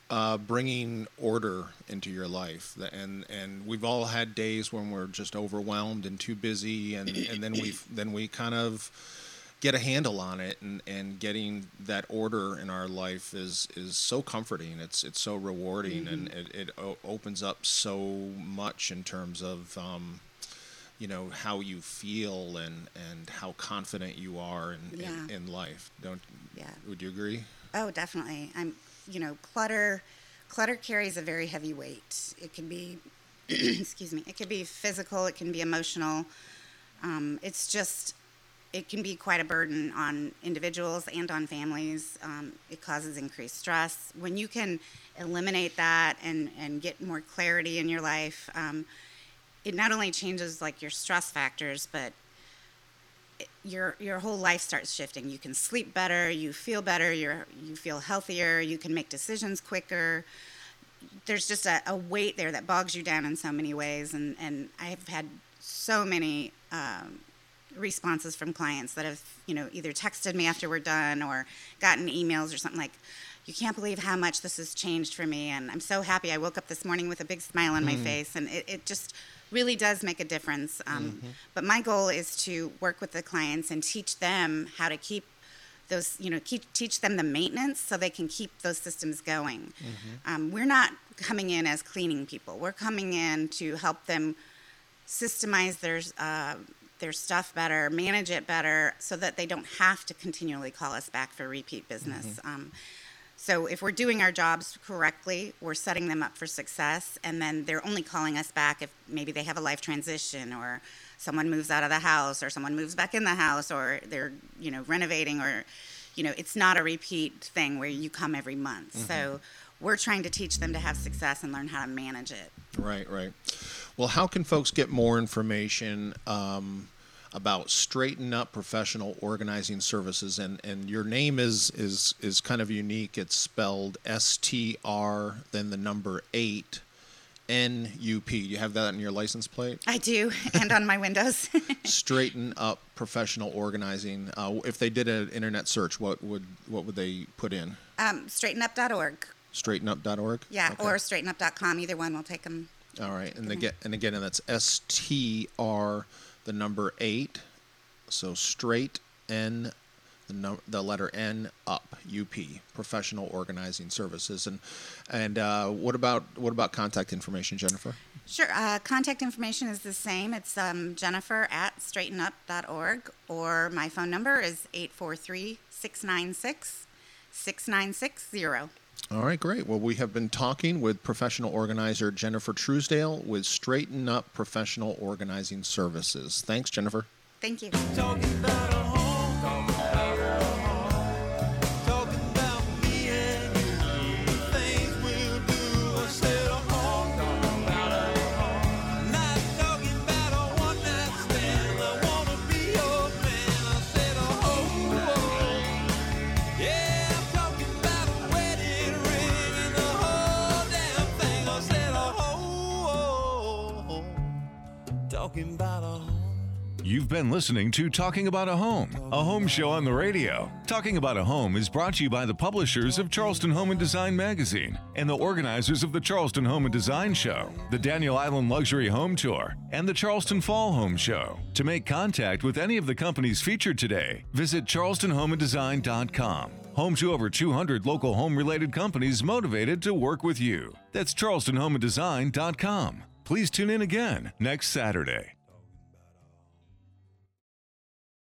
uh, bringing order into your life, and and we've all had days when we're just overwhelmed and too busy, and, and then we then we kind of get a handle on it, and, and getting that order in our life is, is so comforting. It's it's so rewarding, mm-hmm. and it, it o- opens up so much in terms of um, you know, how you feel and, and how confident you are in, yeah. in, in life. Don't yeah. Would you agree? Oh, definitely. I'm you know, clutter clutter carries a very heavy weight. It can be excuse me, it can be physical, it can be emotional. Um, it's just It can be quite a burden on individuals and on families. Um, it causes increased stress. When you can eliminate that and, and get more clarity in your life, um, it not only changes like your stress factors, but it, your your whole life starts shifting. You can sleep better, you feel better, you're you feel healthier, you can make decisions quicker. There's just a, a weight there that bogs you down in so many ways, and, and I've had so many um, responses from clients that have, you know, either texted me after we're done or gotten emails or something like, you can't believe how much this has changed for me, and I'm so happy. I woke up this morning with a big smile on my mm. face, and it, it just really does make a difference. Um, mm-hmm. But my goal is to work with the clients and teach them how to keep those, you know, keep, teach them the maintenance so they can keep those systems going. Mm-hmm. Um, we're not coming in as cleaning people. We're coming in to help them systemize their uh, their stuff better, manage it better, so that they don't have to continually call us back for repeat business. Mm-hmm. Um, so if we're doing our jobs correctly, we're setting them up for success, and then they're only calling us back if maybe they have a life transition, or someone moves out of the house, or someone moves back in the house, or they're, you know, renovating, or, you know, it's not a repeat thing where you come every month. Mm-hmm. So we're trying to teach them to have success and learn how to manage it. Right, right. Well, how can folks get more information um, about Straighten Up Professional Organizing Services? And, and your name is, is is kind of unique. It's spelled S T R, then the number eight, N U P. You have that on your license plate? I do, and on my windows. Straighten Up Professional Organizing. Uh, if they did an internet search, what would what would they put in? Um, straighten up dot org. straighten up dot org? Yeah, okay. Or straighten up dot com. Either one will take them. All right, and, they get, and again, and that's S T R, the number eight. So straight N, the no, the letter N, up, U P, Professional Organizing Services. And and uh, what about what about contact information, Jennifer? Sure. Uh, contact information is the same. It's um, Jennifer at straighten up dot org, or my phone number is eight four three, six nine six, six nine six zero. All right, great. Well, we have been talking with professional organizer Jennifer Truesdale with Straighten Up Professional Organizing Services. Thanks, Jennifer. Thank you. Talking about a home, talking about a home, talking about me and you, the things we'll do instead of home, talking about a home, not talking about a one-night stand, I wanna be your man, instead of home, yeah, I'm talking about a wedding ring and the whole damn thing, instead of home, talking about a home. You've been listening to Talking About a Home, a home show on the radio. Talking About a Home is brought to you by the publishers of Charleston Home and Design magazine and the organizers of the Charleston Home and Design Show, the Daniel Island Luxury Home Tour, and the Charleston Fall Home Show. To make contact with any of the companies featured today, visit charleston home and design dot com. Home to over two hundred local home-related companies motivated to work with you. That's charleston home and design dot com. Please tune in again next Saturday.